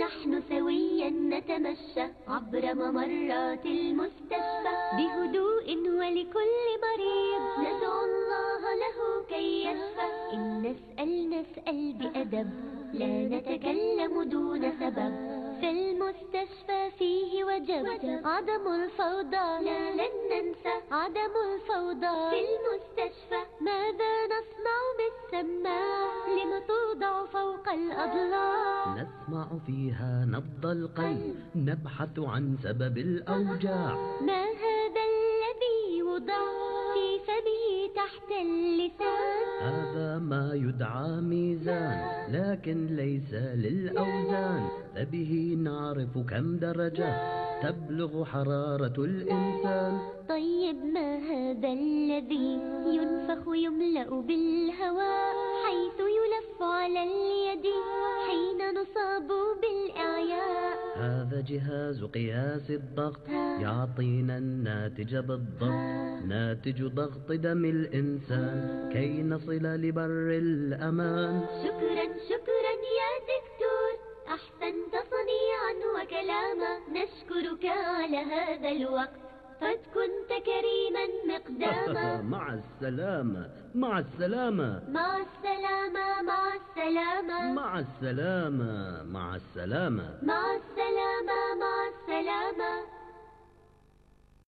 ونحن سويا نتمشى عبر ممرات المستشفى بهدوء ولكل مريض ندعو الله له كي يشفى. إن نسأل بأدب لا نتكلم دون سبب، في المستشفى فيه وجب عدم الفوضى، لا لن ننسى عدم الفوضى في المستشفى. ماذا نصنع بالسماع لم توضع فوق الأضلاع؟ نسمع فيها نبض القلب، نبحث عن سبب الأوجاع. ما هذا الذي يوضع في فمه تحت اللسان؟ هذا ما يدعى ميزان، لكن ليس للأوزان، فبه نعرف كم درجة تبلغ حرارة الإنسان. طيب ما هذا الذي ينفخ يملأ بالهواء حيث يلف على اليد حين نصاب بالإعياء؟ هذا جهاز قياس الضغط، يعطينا الناتج بالضبط، ناتج ضغط دم الإنسان كي نصل لبر الأمان. شكرا يا دكتور، أحسنت صنيعا وكلاما، نشكرك على هذا الوقت، قد كنت كريما مقداما. مع السلامة مع السلامة مع السلامة مع السلامة مع السلامة مع السلامة مع السلامة مع السلامة.